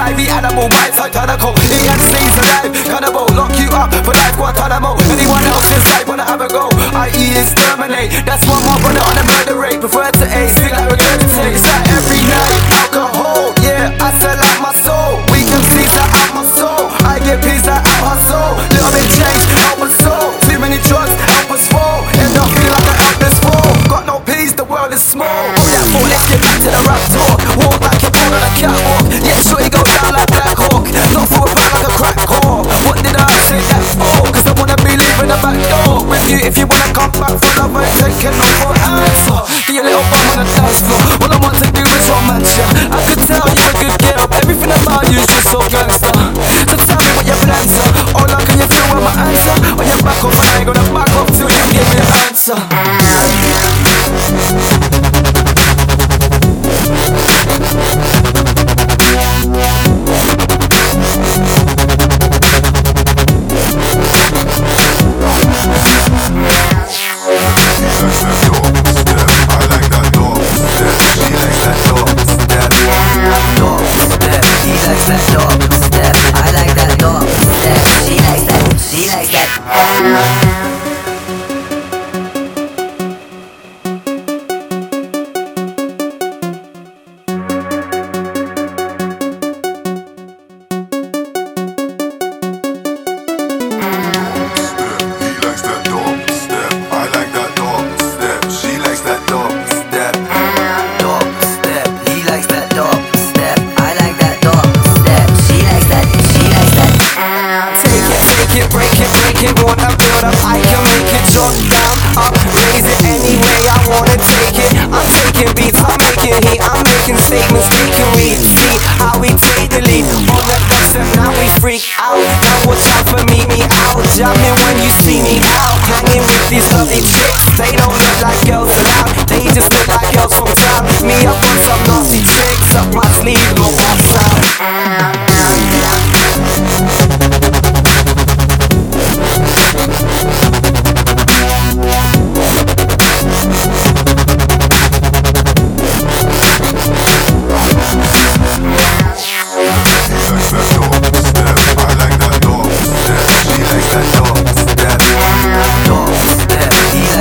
Ivy animal, bites like tentacle. EMC's alive, cannibal, lock you up for life, Guantanamo. Anyone else inside wanna have a go? IE exterminate, that's why my brother on a murder rate. Prefer to ace, feel like regurgitate. It's like every night, alcohol, yeah, I sell out my soul. We can see that out my soul. I get peace that out my soul. Little bit change, out my soul. Too many drugs, help us fall. End up feeling like a helpless fool. Got no peace, the world is small. Hold that thought, let's get back to the rap talk. Walk like you're born on a catwalk. Yeah, sure you go down like Black Hawk. Not for a pack like a crack whore. What did I say that for? Cause I wanna be leaving the back door with you. If you wanna come back for love, I ain't taking no for an answer. Get your little bum on the dance floor. All I want to do is romance ya. I could tell you're a good girl. Everything about you's just so gangster. So tell me what your plans are. All I can you feel with my answer? On your back off, I ain't gonna back off till you give me an answer. Wanna build up, I can make it drop down, up, raise it any way I wanna take it. I'm taking beats, I'm making heat, I'm making statements, they can read. See how we take the lead on the dust and now we freak out. Now watch out for me out, jamming when you see me out. Hanging with these lovely chicks, they don't look like girls around, they just look like girls from town. Me up on some nasty tricks, up my sleeve, but what's out?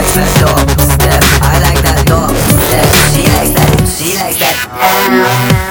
She likes that.